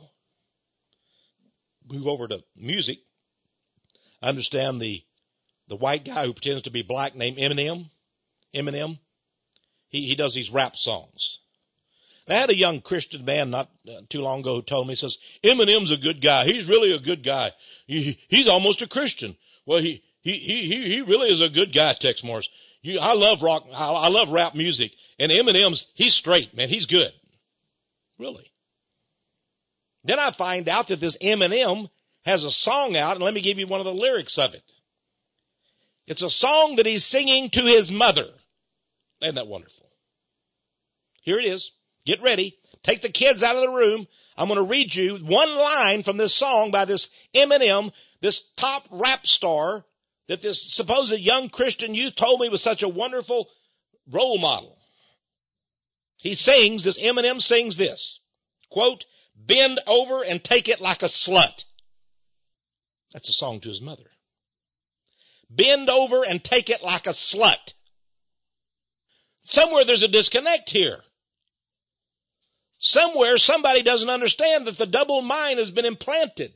Move over to music. I understand the, the white guy who pretends to be black named Eminem. Eminem. He, he does these rap songs. I had a young Christian man not uh, too long ago who told me, he says, Eminem's a good guy. He's really a good guy. He, he's almost a Christian. Well, he, he, he, he really is a good guy, Tex Morris. You, I love rock, I, I love rap music. And Eminem's, he's straight, man. He's good. Really. Then I find out that this Eminem has a song out, and let me give you one of the lyrics of it. It's a song that he's singing to his mother. Isn't that wonderful? Here it is. Get ready. Take the kids out of the room. I'm going to read you one line from this song by this Eminem, this top rap star that this supposed young Christian youth told me was such a wonderful role model. He sings, this Eminem sings this, quote, bend over and take it like a slut. That's a song to his mother. Bend over and take it like a slut. Somewhere there's a disconnect here. Somewhere somebody doesn't understand that the double mind has been implanted.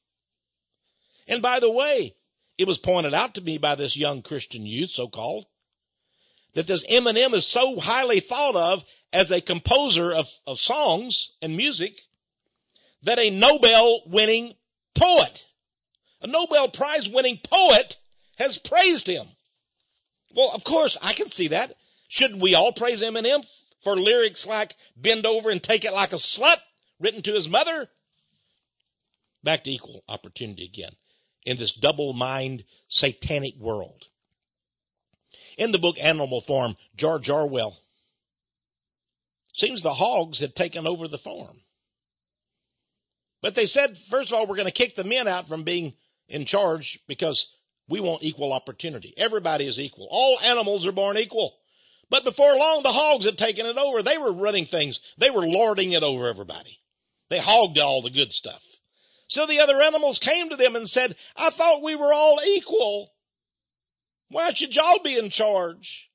And by the way, it was pointed out to me by this young Christian youth, so-called, that this Eminem is so highly thought of as a composer of, of songs and music that a Nobel-winning poet, a Nobel Prize-winning poet has praised him. Well, of course, I can see that. Shouldn't we all praise Eminem for lyrics like bend over and take it like a slut written to his mother? Back to equal opportunity again in this double-mind satanic world. In the book Animal Farm, George Orwell, seems the hogs had taken over the farm. But they said, first of all, we're going to kick the men out from being in charge because we want equal opportunity. Everybody is equal. All animals are born equal. But before long, the hogs had taken it over. They were running things. They were lording it over everybody. They hogged all the good stuff. So the other animals came to them and said, I thought we were all equal. Why should y'all be in charge?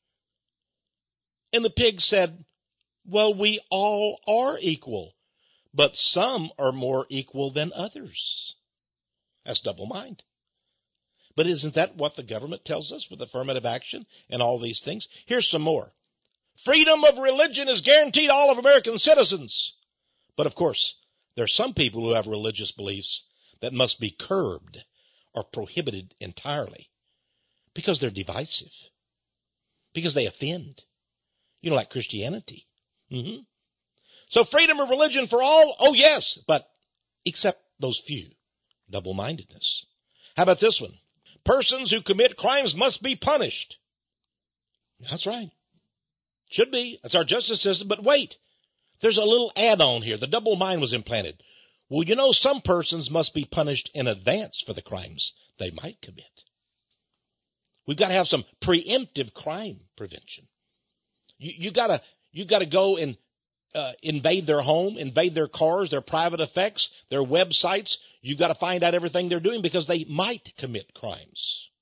And the pig said, well, we all are equal, but some are more equal than others. That's double mind. But isn't that what the government tells us with affirmative action and all these things? Here's some more. Freedom of religion is guaranteed to all of American citizens. But of course, there are some people who have religious beliefs that must be curbed or prohibited entirely because they're divisive, because they offend. You know, like Christianity. Mm-hmm. So freedom of religion for all? Oh, yes, but except those few. Double-mindedness. How about this one? Persons who commit crimes must be punished. That's right. Should be. That's our justice system. But wait, there's a little add-on here. The double mind was implanted. Well, you know, some persons must be punished in advance for the crimes they might commit. We've got to have some preemptive crime prevention. You, you gotta, you gotta go and uh, invade their home, invade their cars, their private effects, their websites. You've got to find out everything they're doing because they might commit crimes.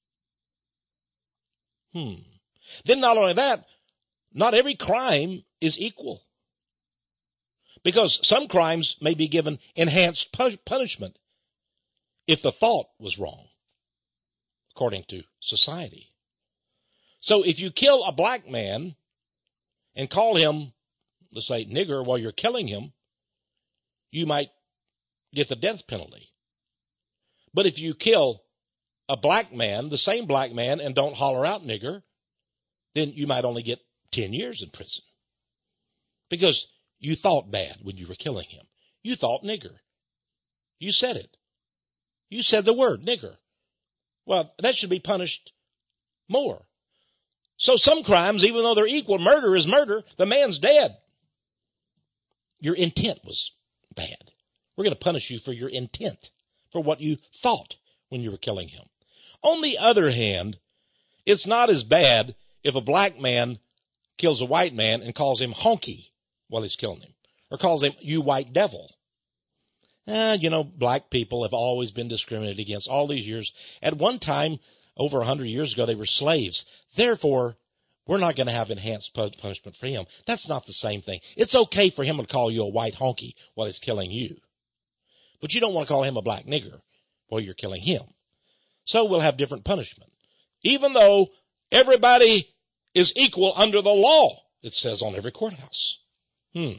Hmm. Then not only that, not every crime is equal. Because some crimes may be given enhanced punishment if the thought was wrong, according to society. So if you kill a black man and call him, let's say, nigger while you're killing him, you might get the death penalty. But if you kill a black man, the same black man, and don't holler out nigger, then you might only get ten years in prison. Because you thought bad when you were killing him. You thought nigger. You said it. You said the word nigger. Well, that should be punished more. So some crimes, even though they're equal, murder is murder. The man's dead. Your intent was bad. We're going to punish you for your intent, for what you thought when you were killing him. On the other hand, it's not as bad if a black man kills a white man and calls him honky while he's killing him, or calls him you white devil. Eh, you know, black people have always been discriminated against all these years. At one time, over a hundred years ago, they were slaves. Therefore, we're not going to have enhanced punishment for him. That's not the same thing. It's okay for him to call you a white honky while he's killing you. But you don't want to call him a black nigger while you're killing him. So we'll have different punishment. Even though everybody is equal under the law, it says on every courthouse. Hmm.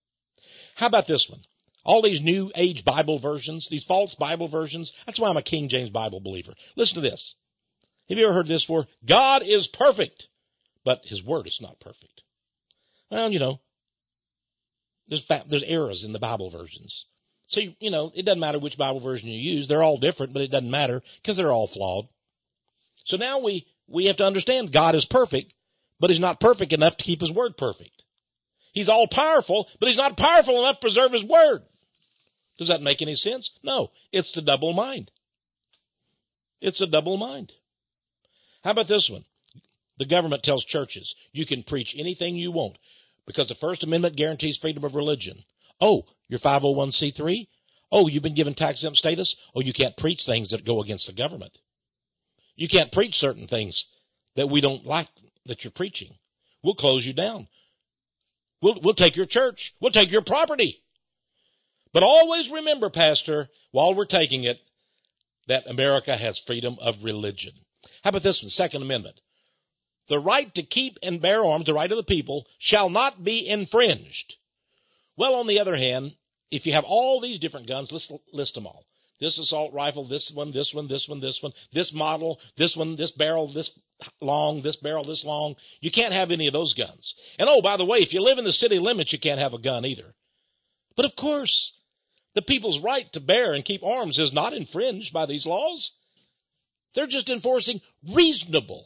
How about this one? All these new age Bible versions, these false Bible versions. That's why I'm a King James Bible believer. Listen to this. Have you ever heard this before? God is perfect, but his word is not perfect. Well, you know, there's, there's errors in the Bible versions. So, you know, it doesn't matter which Bible version you use. They're all different, but it doesn't matter because they're all flawed. So now we, we have to understand God is perfect, but he's not perfect enough to keep his word perfect. He's all powerful, but he's not powerful enough to preserve his word. Does that make any sense? No, it's the double mind. It's a double mind. How about this one? The government tells churches, you can preach anything you want because the First Amendment guarantees freedom of religion. Oh, you're five oh one c three? Oh, you've been given tax-exempt status? Oh, you can't preach things that go against the government. You can't preach certain things that we don't like that you're preaching. We'll close you down. We'll, we'll take your church. We'll take your property. But always remember, Pastor, while we're taking it, that America has freedom of religion. How about this one? Second Amendment. The right to keep and bear arms, the right of the people, shall not be infringed. Well, on the other hand, if you have all these different guns, let's list them all. This assault rifle, this one, this one, this one, this one, this model, this one, this barrel, this long, this barrel, this long. You can't have any of those guns. And oh, by the way, if you live in the city limits, you can't have a gun either. But of course, the people's right to bear and keep arms is not infringed by these laws. They're just enforcing reasonable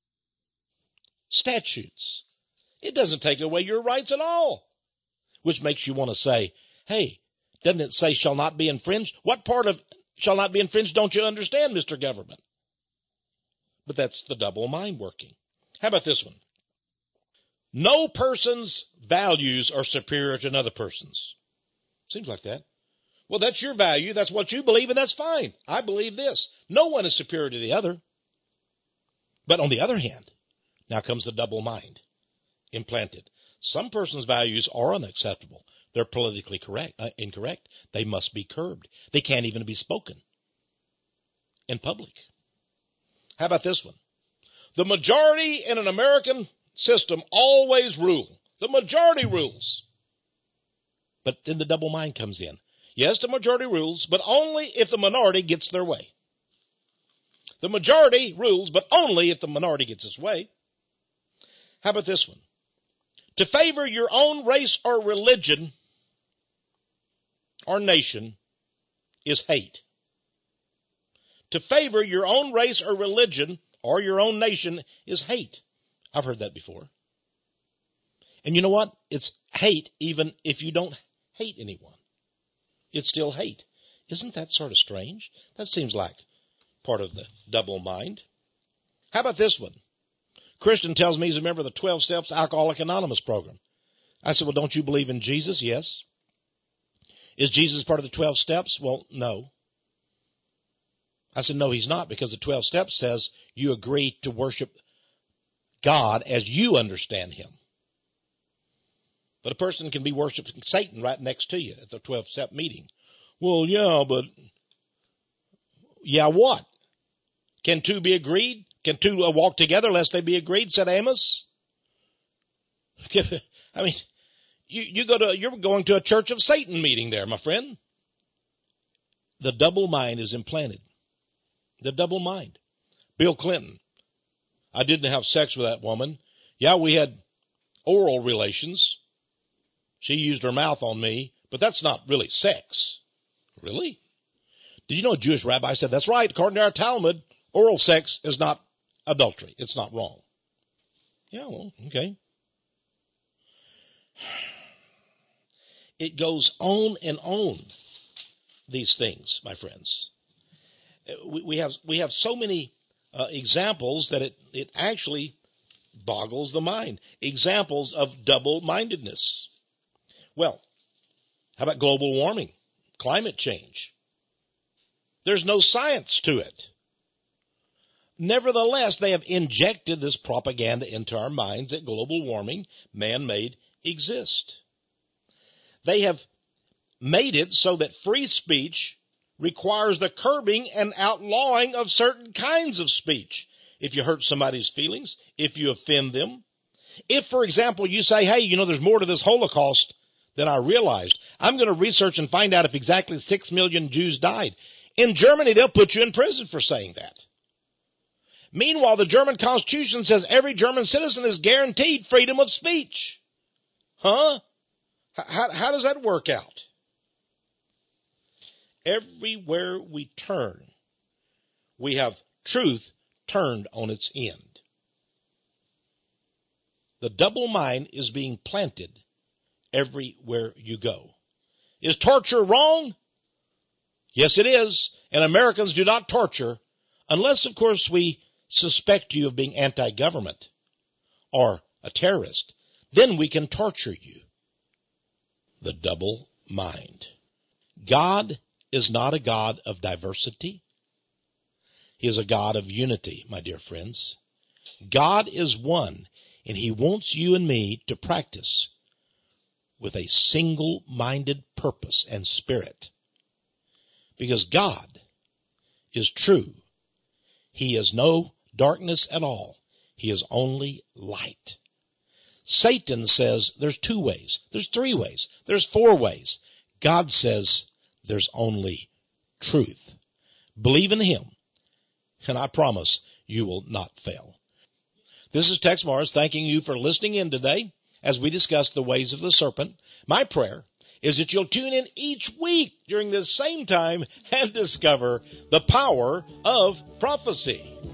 statutes. It doesn't take away your rights at all, which makes you want to say, hey, doesn't it say shall not be infringed? What part of shall not be infringed don't you understand, Mister Government? But that's the double mind working. How about this one? No person's values are superior to another person's. Seems like that. Well, that's your value. That's what you believe, and that's fine. I believe this. No one is superior to the other. But on the other hand, now comes the double mind implanted. Some person's values are unacceptable. They're politically correct, uh, incorrect. They must be curbed. They can't even be spoken in public. How about this one? The majority in an American system always rule. The majority rules. But then the double mind comes in. Yes, the majority rules, but only if the minority gets their way. The majority rules, but only if the minority gets its way. How about this one? To favor your own race or religion or nation is hate. To favor your own race or religion or your own nation is hate. I've heard that before. And you know what? It's hate even if you don't hate anyone. It's still hate. Isn't that sort of strange? That seems like part of the double mind. How about this one? Christian tells me he's a member of the twelve Steps Alcoholic Anonymous program. I said, well, don't you believe in Jesus? Yes. Is Jesus part of the twelve Steps? Well, no. I said, no, he's not, because the twelve Steps says you agree to worship God as you understand him. But a person can be worshiping Satan right next to you at the twelve-step meeting. Well, yeah, but yeah, what? Can two be agreed? Can two walk together lest they be agreed, said Amos? I mean, you, you go to, you're going to a Church of Satan meeting there, my friend. The double mind is implanted. The double mind. Bill Clinton. I didn't have sex with that woman. Yeah, we had oral relations. She used her mouth on me, but that's not really sex. Really? Did you know a Jewish rabbi said, that's right, according to our Talmud, oral sex is not adultery. It's not wrong. Yeah, well, okay. It goes on and on, these things, my friends. We, we have, we have so many uh, examples that it, it actually boggles the mind. Examples of double-mindedness. Well, how about global warming, climate change? There's no science to it. Nevertheless, they have injected this propaganda into our minds that global warming, man-made, exists. They have made it so that free speech requires the curbing and outlawing of certain kinds of speech. If you hurt somebody's feelings, if you offend them, if, for example, you say, hey, you know, there's more to this Holocaust than I realized. I'm going to research and find out if exactly six million Jews died. In Germany, they'll put you in prison for saying that. Meanwhile, the German Constitution says every German citizen is guaranteed freedom of speech. Huh? How, how does that work out? Everywhere we turn, we have truth turned on its end. The double mind is being planted everywhere you go. Is torture wrong? Yes, it is. And Americans do not torture unless, of course, we suspect you of being anti-government or a terrorist. Then we can torture you. The double mind. God is not a God of diversity. He is a God of unity, my dear friends. God is one, and he wants you and me to practice with a single-minded purpose and spirit. Because God is true. He is no darkness at all. He is only light. Satan says there's two ways. There's three ways. There's four ways. God says there's only truth. Believe in him, and I promise you will not fail. This is Tex Morris thanking you for listening in today as we discuss the ways of the serpent. My prayer is that you'll tune in each week during this same time and discover the power of prophecy.